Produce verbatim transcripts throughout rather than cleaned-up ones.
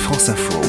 France Info.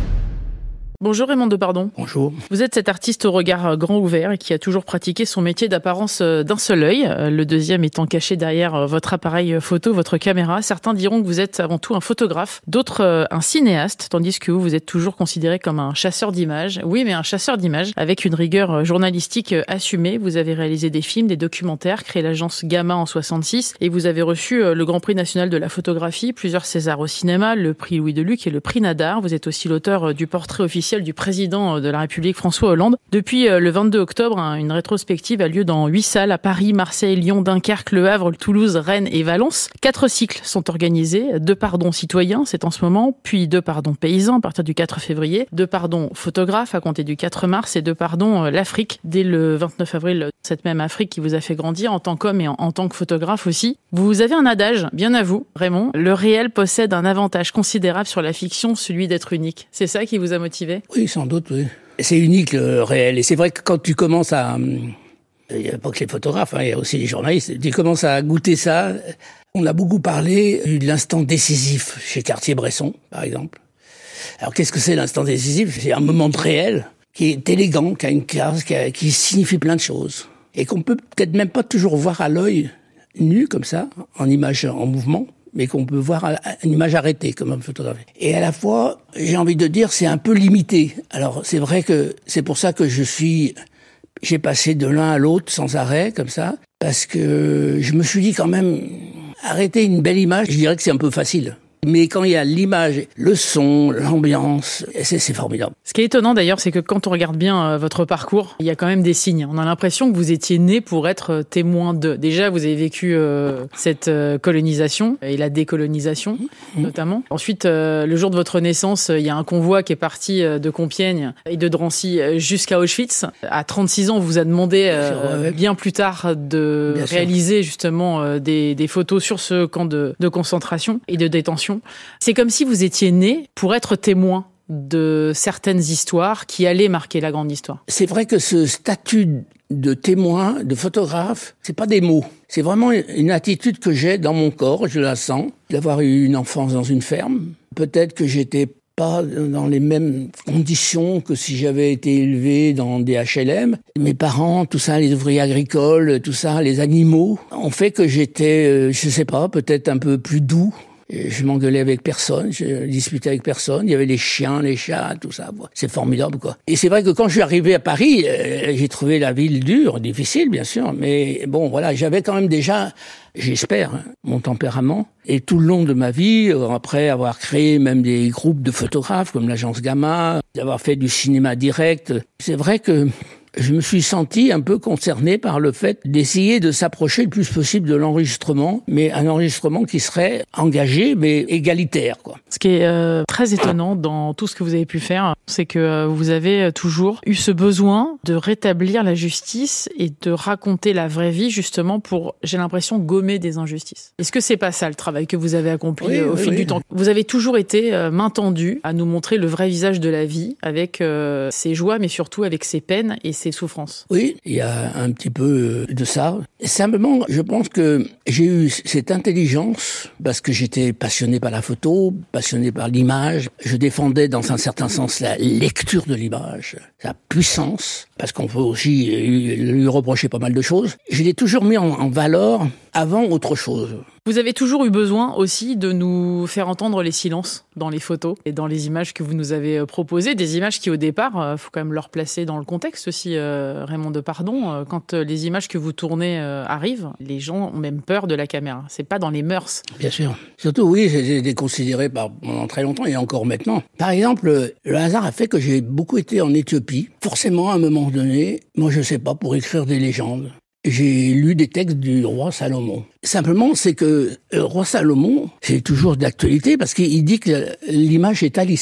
Bonjour Raymond Depardon. Bonjour. Vous êtes cet artiste au regard grand ouvert et qui a toujours pratiqué son métier d'apparence d'un seul œil, le deuxième étant caché derrière votre appareil photo, votre caméra. Certains diront que vous êtes avant tout un photographe, d'autres un cinéaste, tandis que vous, vous êtes toujours considéré comme un chasseur d'images. Oui, mais un chasseur d'images avec une rigueur journalistique assumée. Vous avez réalisé des films, des documentaires, créé l'agence Gamma en soixante-six et vous avez reçu le Grand Prix national de la photographie, plusieurs Césars au cinéma, le prix Louis Deluc et le prix Nadar. Vous êtes aussi l'auteur du portrait officiel du président de la République François Hollande. Depuis le vingt-deux octobre, une rétrospective a lieu dans huit salles à Paris, Marseille, Lyon, Dunkerque, Le Havre, Toulouse, Rennes et Valence. Quatre cycles sont organisés. Deux pardons citoyens, c'est en ce moment, puis deux pardons paysans à partir du quatre février, deux pardons photographes à compter du quatre mars et deux pardons l'Afrique dès le vingt-neuf avril. Cette même Afrique qui vous a fait grandir en tant qu'homme et en, en tant que photographe aussi. Vous avez un adage, bien à vous, Raymond. Le réel possède un avantage considérable sur la fiction, celui d'être unique. C'est ça qui vous a motivé ? Oui, sans doute, oui. C'est unique, le réel. Et c'est vrai que quand tu commences à... Il n'y a pas que les photographes, hein, il y a aussi les journalistes. Tu commences à goûter ça. On a beaucoup parlé de l'instant décisif chez Cartier-Bresson, par exemple. Alors, qu'est-ce que c'est l'instant décisif ? C'est un moment de réel qui est élégant, qui a une classe, qui, a, qui signifie plein de choses. Et qu'on peut peut-être même pas toujours voir à l'œil nu, comme ça, en image en mouvement, mais qu'on peut voir à une image arrêtée, comme un photographe. Et à la fois, j'ai envie de dire, c'est un peu limité. Alors, c'est vrai que c'est pour ça que je suis... J'ai passé de l'un à l'autre sans arrêt, comme ça, parce que je me suis dit quand même, arrêter une belle image, je dirais que c'est un peu facile. Mais quand il y a l'image, le son, l'ambiance, c'est, c'est formidable. Ce qui est étonnant d'ailleurs, c'est que quand on regarde bien euh, votre parcours, il y a quand même des signes. On a l'impression que vous étiez né pour être témoin de. Déjà, vous avez vécu euh, cette euh, colonisation et la décolonisation, mmh. notamment. Ensuite, euh, le jour de votre naissance, il y a un convoi qui est parti euh, de Compiègne et de Drancy jusqu'à Auschwitz. À trente-six ans, on vous a demandé euh, ouais. bien plus tard de bien réaliser sûr. justement euh, des, des photos sur ce camp de, de concentration et de détention. C'est comme si vous étiez né pour être témoin de certaines histoires qui allaient marquer la grande histoire. C'est vrai que ce statut de témoin, de photographe, c'est pas des mots. C'est vraiment une attitude que j'ai dans mon corps, je la sens, d'avoir eu une enfance dans une ferme. Peut-être que j'étais pas dans les mêmes conditions que si j'avais été élevé dans des H L M. Mes parents, tout ça, les ouvriers agricoles, tout ça, les animaux, ont fait que j'étais, je sais pas, peut-être un peu plus doux. Je m'engueulais avec personne, je disputais avec personne. Il y avait les chiens, les chats, tout ça. C'est formidable, quoi. Et c'est vrai que quand je suis arrivé à Paris, euh, j'ai trouvé la ville dure, difficile, bien sûr. Mais bon, voilà, j'avais quand même déjà, j'espère, hein, mon tempérament. Et tout le long de ma vie, après avoir créé même des groupes de photographes comme l'agence Gamma, d'avoir fait du cinéma direct, c'est vrai que je me suis senti un peu concerné par le fait d'essayer de s'approcher le plus possible de l'enregistrement, mais un enregistrement qui serait engagé, mais égalitaire, quoi. Ce qui est euh, très étonnant dans tout ce que vous avez pu faire, c'est que vous avez toujours eu ce besoin de rétablir la justice et de raconter la vraie vie, justement, pour, j'ai l'impression, gommer des injustices. Est-ce que c'est pas ça le travail que vous avez accompli oui, au oui, fil oui. du temps ? Vous avez toujours été euh, main tendue à nous montrer le vrai visage de la vie, avec euh, ses joies, mais surtout avec ses peines et ses souffrances. Oui, il y a un petit peu de ça. Simplement, je pense que j'ai eu cette intelligence parce que j'étais passionné par la photo, passionné par l'image. Je défendais dans un certain sens la lecture de l'image, sa puissance, parce qu'on peut aussi lui reprocher pas mal de choses. Je l'ai toujours mis en, en valeur avant autre chose. Vous avez toujours eu besoin aussi de nous faire entendre les silences dans les photos et dans les images que vous nous avez proposées. Des images qui, au départ, il faut quand même leur placer dans le contexte aussi, euh, Raymond Depardon. Quand les images que vous tournez euh, arrivent, les gens ont même peur de la caméra. C'est pas dans les mœurs. Bien sûr. Surtout, oui, j'ai été considéré par, pendant très longtemps et encore maintenant. Par exemple, le hasard a fait que j'ai beaucoup été en Éthiopie. Forcément, à un moment donné, moi je sais pas, pour écrire des légendes. J'ai lu des textes du roi Salomon. Simplement, c'est que le roi Salomon, c'est toujours d'actualité parce qu'il dit que l'image est talisman.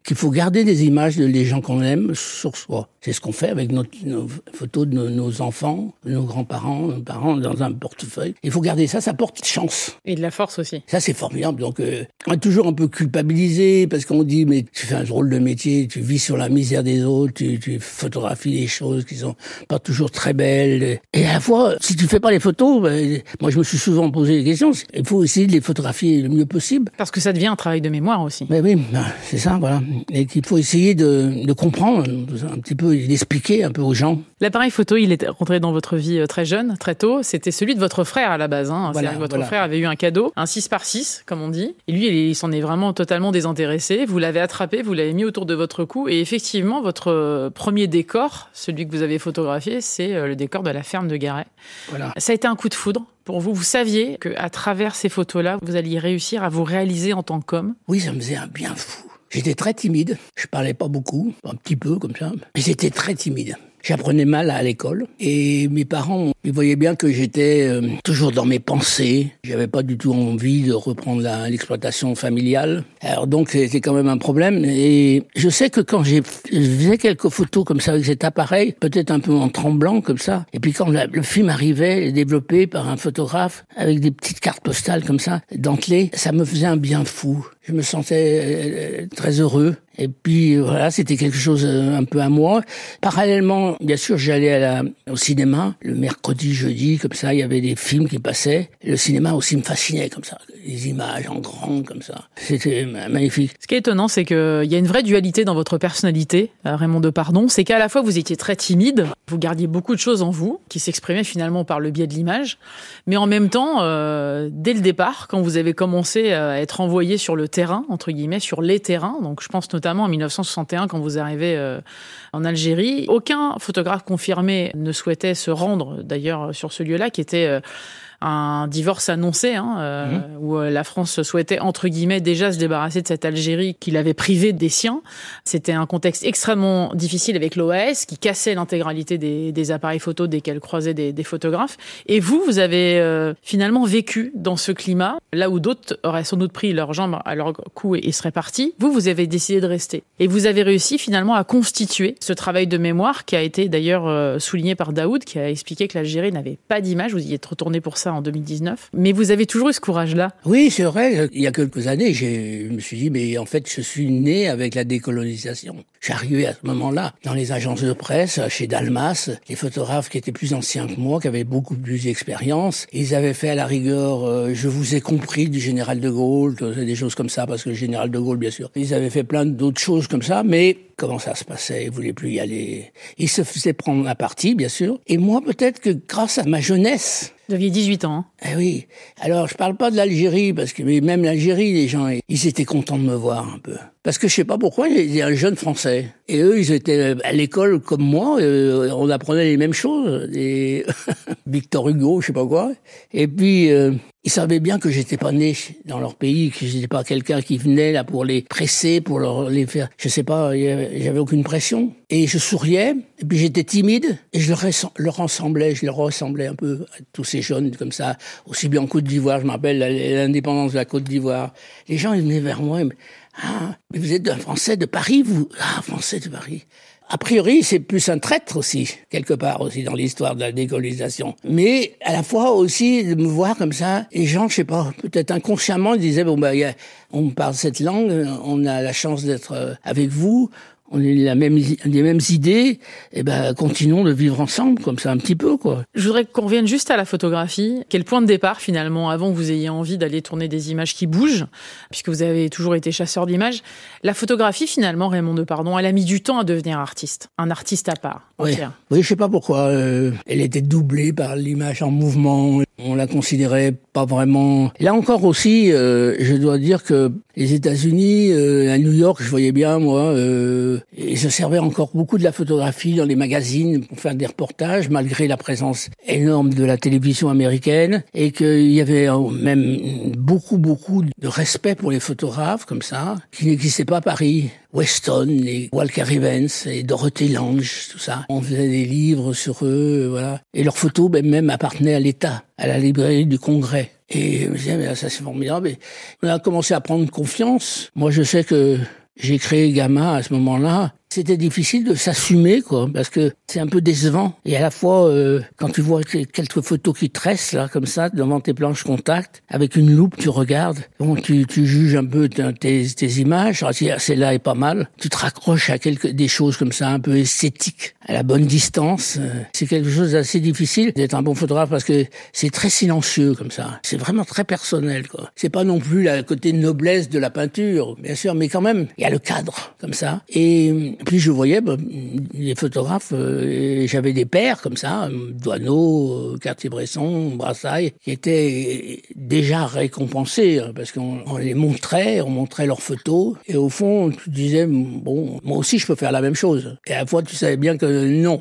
qu'il faut garder des images de les gens qu'on aime sur soi. C'est ce qu'on fait avec notre, nos photos de nos, nos enfants, de nos grands-parents, nos parents dans un portefeuille. Il faut garder ça, ça porte chance. Et de la force aussi. Ça, c'est formidable. Donc, euh, on est toujours un peu culpabilisé parce qu'on dit, mais tu fais un drôle de métier, tu vis sur la misère des autres, tu, tu photographies des choses qui sont pas toujours très belles. Et à la fois, si tu fais pas les photos, ben, moi, je me suis souvent posé des questions. Il faut essayer de les photographier le mieux possible. Parce que ça devient un travail de mémoire aussi. Ben oui, ben, c'est ça, voilà. Et qu'il faut essayer de, de comprendre un petit peu, d'expliquer un peu aux gens. L'appareil photo, il est rentré dans votre vie très jeune, très tôt. C'était celui de votre frère à la base. Hein. Voilà, C'est-à-dire que votre voilà. frère avait eu un cadeau, un six par six, comme on dit. Et lui, il s'en est vraiment totalement désintéressé. Vous l'avez attrapé, vous l'avez mis autour de votre cou. Et effectivement, votre premier décor, celui que vous avez photographié, c'est le décor de la ferme de Garey. Voilà. Ça a été un coup de foudre pour vous. Vous saviez qu'à travers ces photos-là, vous alliez réussir à vous réaliser en tant qu'homme. Oui, ça me faisait un bien fou. J'étais très timide. Je parlais pas beaucoup, un petit peu comme ça. Mais j'étais très timide. J'apprenais mal à l'école et mes parents, ils voyaient bien que j'étais euh, toujours dans mes pensées. J'avais pas du tout envie de reprendre la, l'exploitation familiale. Alors donc c'était quand même un problème. Et je sais que quand j'ai, je faisais quelques photos comme ça avec cet appareil, peut-être un peu en tremblant comme ça. Et puis quand la, le film arrivait, développé par un photographe avec des petites cartes postales comme ça, dentelées, ça me faisait un bien fou. Je me sentais euh, très heureux. Et puis voilà, c'était quelque chose euh, un peu à moi. Parallèlement, bien sûr, j'allais à la, au cinéma le mercredi, jeudi, comme ça, il y avait des films qui passaient. Le cinéma aussi me fascinait comme ça, les images en grand comme ça. C'était magnifique. Ce qui est étonnant, c'est qu'il y a une vraie dualité dans votre personnalité, Raymond Depardon. C'est qu'à la fois, vous étiez très timide, vous gardiez beaucoup de choses en vous, qui s'exprimaient finalement par le biais de l'image. Mais en même temps, euh, dès le départ, quand vous avez commencé à être envoyé sur le terrain, entre guillemets, sur les terrains, donc je pense notamment en mille neuf cent soixante et un, quand vous arrivez euh, en Algérie, aucun photographe confirmé ne souhaitait se rendre, d'ailleurs, sur ce lieu-là, qui était... Euh, un divorce annoncé, hein, euh, mmh. où la France souhaitait, entre guillemets, déjà se débarrasser de cette Algérie qui l'avait privée des siens. C'était un contexte extrêmement difficile avec l'O A S, qui cassait l'intégralité des, des appareils photo dès qu'elle croisait des, des photographes. Et vous, vous avez euh, finalement vécu dans ce climat, là où d'autres auraient sans doute pris leurs jambes à leur cou et, et seraient partis. Vous, vous avez décidé de rester. Et vous avez réussi finalement à constituer ce travail de mémoire qui a été d'ailleurs euh, souligné par Daoud, qui a expliqué que l'Algérie n'avait pas d'image. Vous y êtes retourné pour ça en deux mille dix-neuf. Mais vous avez toujours eu ce courage-là. Oui, c'est vrai. Il y a quelques années, j'ai, je me suis dit, mais en fait, je suis né avec la décolonisation. J'arrivais à ce moment-là dans les agences de presse, chez Dalmas, les photographes qui étaient plus anciens que moi, qui avaient beaucoup plus d'expérience. Ils avaient fait à la rigueur euh, « Je vous ai compris » du général de Gaulle, des choses comme ça, parce que le général de Gaulle, bien sûr. Ils avaient fait plein d'autres choses comme ça, mais comment ça se passait? Ils voulaient plus y aller. Ils se faisaient prendre à partie, bien sûr. Et moi, peut-être que grâce à ma jeunesse, vous aviez dix-huit ans. Hein. Eh oui. Alors, je parle pas de l'Algérie, parce que mais même l'Algérie, les gens, ils étaient contents de me voir un peu. Parce que je sais pas pourquoi, j'étais un jeune Français. Et eux, ils étaient à l'école comme moi, euh, on apprenait les mêmes choses. Et Victor Hugo, je sais pas quoi. Et puis, euh, ils savaient bien que j'étais pas né dans leur pays, que j'étais pas quelqu'un qui venait là pour les presser, pour leur, les faire, je sais pas, j'avais aucune pression. Et je souriais, et puis j'étais timide, et je leur, leur ressemblais, je leur ressemblais un peu à tous ces jeunes comme ça, aussi bien en Côte d'Ivoire, je me rappelle l'indépendance de la Côte d'Ivoire. Les gens, ils venaient vers moi, et me, ah, mais vous êtes un Français de Paris, vous? Ah, Français de Paris. A priori, c'est plus un traître aussi, quelque part aussi dans l'histoire de la décolonisation. Mais à la fois aussi de me voir comme ça, les gens, je sais pas, peut-être inconsciemment, ils disaient bon bah, y a, on parle cette langue, on a la chance d'être avec vous. On a la même, les mêmes idées, et ben continuons de vivre ensemble comme ça un petit peu quoi. Je voudrais qu'on revienne juste à la photographie. Quel point de départ finalement, avant que vous ayez envie d'aller tourner des images qui bougent, puisque vous avez toujours été chasseur d'images. La photographie finalement, Raymond Depardon, elle a mis du temps à devenir artiste, un artiste à part. Oui, oui, je sais pas pourquoi. Euh, elle était doublée par l'image en mouvement. On la considérait pas vraiment. Là encore aussi, euh, je dois dire que les États-Unis, euh, à New York, je voyais bien moi, euh, ils se servaient encore beaucoup de la photographie dans les magazines pour faire des reportages, malgré la présence énorme de la télévision américaine, et qu'il y avait même beaucoup, beaucoup de respect pour les photographes comme ça, qui n'existaient pas à Paris. Weston, les Walker Evans et Dorothy Lange, tout ça. On faisait des livres sur eux, voilà. Et leurs photos, ben, même appartenaient à l'État, à la librairie du Congrès. Et je me disais, mais ça c'est formidable. Et on a commencé à prendre confiance. Moi, je sais que j'ai créé Gamma à ce moment-là, c'était difficile de s'assumer, quoi, parce que c'est un peu décevant. Et à la fois, euh, quand tu vois quelques photos qui tressent, là, comme ça, devant tes planches contact, avec une loupe, tu regardes, bon, tu, tu juges un peu tes, tes images, celle-là est pas mal, tu te raccroches à quelques, des choses comme ça, un peu esthétiques, à la bonne distance. C'est quelque chose d'assez difficile d'être un bon photographe parce que c'est très silencieux, comme ça. C'est vraiment très personnel, quoi. C'est pas non plus la côté noblesse de la peinture, bien sûr, mais quand même, il y a le cadre, comme ça. Et puis je voyais bah, les photographes, euh, et j'avais des pairs comme ça, Doisneau, Cartier-Bresson, Brassailles, qui étaient déjà récompensés hein, parce qu'on on les montrait, on montrait leurs photos, et au fond tu disais bon, moi aussi je peux faire la même chose. Et à la fois tu savais bien que non.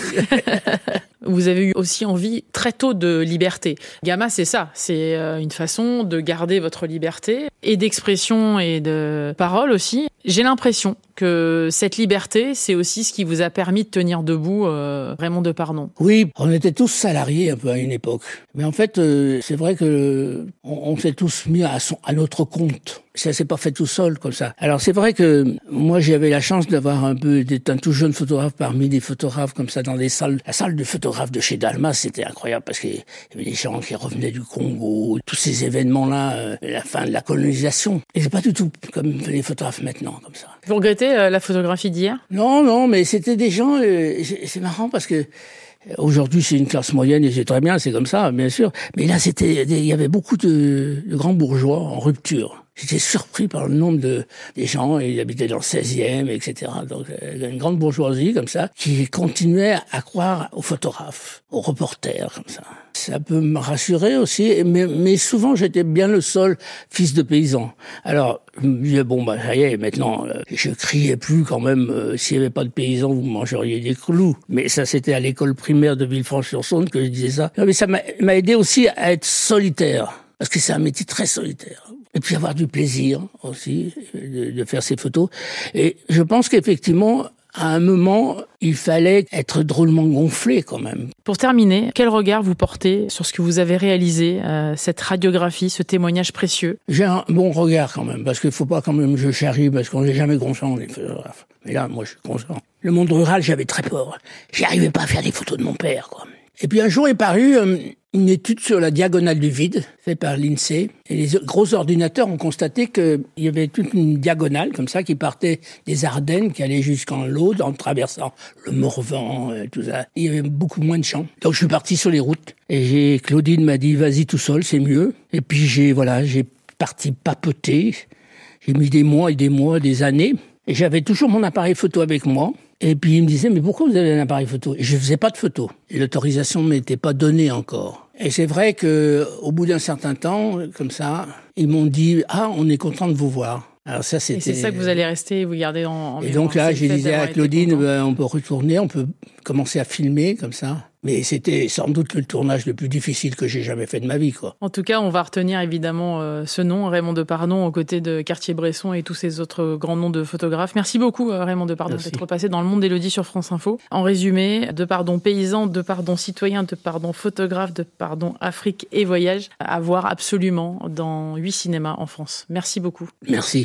Vous avez eu aussi envie très tôt de liberté. Gamma, c'est ça, c'est une façon de garder votre liberté et d'expression et de parole aussi. J'ai l'impression que cette liberté, c'est aussi ce qui vous a permis de tenir debout euh, Raymond Depardon. Oui, on était tous salariés un peu à une époque. Mais en fait, euh, c'est vrai que on, on s'est tous mis à, son, à notre compte. Ça s'est pas fait tout seul comme ça. Alors c'est vrai que moi j'avais la chance d'avoir un peu d'être un tout jeune photographe parmi des photographes comme ça dans des salles. La salle de photographes de chez Dalmas, c'était incroyable parce qu'il y avait des gens qui revenaient du Congo, tous ces événements-là, euh, la fin de la colonisation. Et c'est pas du tout comme les photographes maintenant comme ça. Vous regrettez euh, la photographie d'hier ? Non, non, mais c'était des gens. Euh, c'est, c'est marrant parce que aujourd'hui, c'est une classe moyenne et c'est très bien, c'est comme ça, bien sûr. Mais là, c'était, il y avait beaucoup de, de grands bourgeois en rupture. J'étais surpris par le nombre de des gens, ils habitaient dans le seizième, et cetera. Donc, une grande bourgeoisie comme ça, qui continuait à croire aux photographes, aux reporters comme ça. Ça peut me rassurer aussi, mais, mais souvent j'étais bien le seul fils de paysan. Alors, je me disais, bon, bah, ça y est, maintenant, euh, je criais plus quand même, euh, s'il n'y avait pas de paysans, vous mangeriez des clous. Mais ça, c'était à l'école primaire de Villefranche-sur-Saône que je disais ça. Non, mais ça m'a, m'a aidé aussi à être solitaire, parce que c'est un métier très solitaire. Et puis avoir du plaisir aussi de, de faire ces photos. Et je pense qu'effectivement, à un moment, il fallait être drôlement gonflé quand même. Pour terminer, quel regard vous portez sur ce que vous avez réalisé, euh, cette radiographie, ce témoignage précieux ? J'ai un bon regard quand même, parce qu'il faut pas quand même que je charrie, parce qu'on n'est jamais conscient, les photographes. Mais là, moi, je suis conscient. Le monde rural, j'avais très peur. J'y arrivais pas à faire des photos de mon père, quoi. Et puis un jour est paru euh, une étude sur la diagonale du vide, faite par l'INSEE. Et les gros ordinateurs ont constaté qu'il y avait toute une diagonale comme ça qui partait des Ardennes, qui allait jusqu'en l'Aude, en traversant le Morvan, euh, tout ça. Il y avait beaucoup moins de champs. Donc je suis parti sur les routes. Et j'ai, Claudine m'a dit, vas-y tout seul, c'est mieux. Et puis j'ai, voilà, j'ai parti papoter. J'ai mis des mois et des mois, des années. Et j'avais toujours mon appareil photo avec moi. Et puis il me disait, mais pourquoi vous avez un appareil photo ? Et je faisais pas de photos. Et l'autorisation ne m'était pas donnée encore. Et c'est vrai que au bout d'un certain temps, comme ça, ils m'ont dit, ah, on est content de vous voir. Alors ça, c'était... Et c'est ça que vous allez rester et vous garder en, en Et mémoire. donc là, C'est j'ai le fait dit à d'avoir été Claudine, content. ben, on peut retourner, on peut commencer à filmer comme ça. Mais c'était sans doute le tournage le plus difficile que j'ai jamais fait de ma vie, quoi. En tout cas, on va retenir évidemment euh, ce nom, Raymond Depardon, aux côtés de Cartier-Bresson et tous ces autres grands noms de photographes. Merci beaucoup, euh, Raymond Depardon, Merci. d'être passé dans le monde d'Élodie sur France Info. En résumé, Depardon paysan, Depardon citoyen, Depardon photographe, Depardon Afrique et voyage, à voir absolument dans huit cinémas en France. Merci beaucoup. Merci.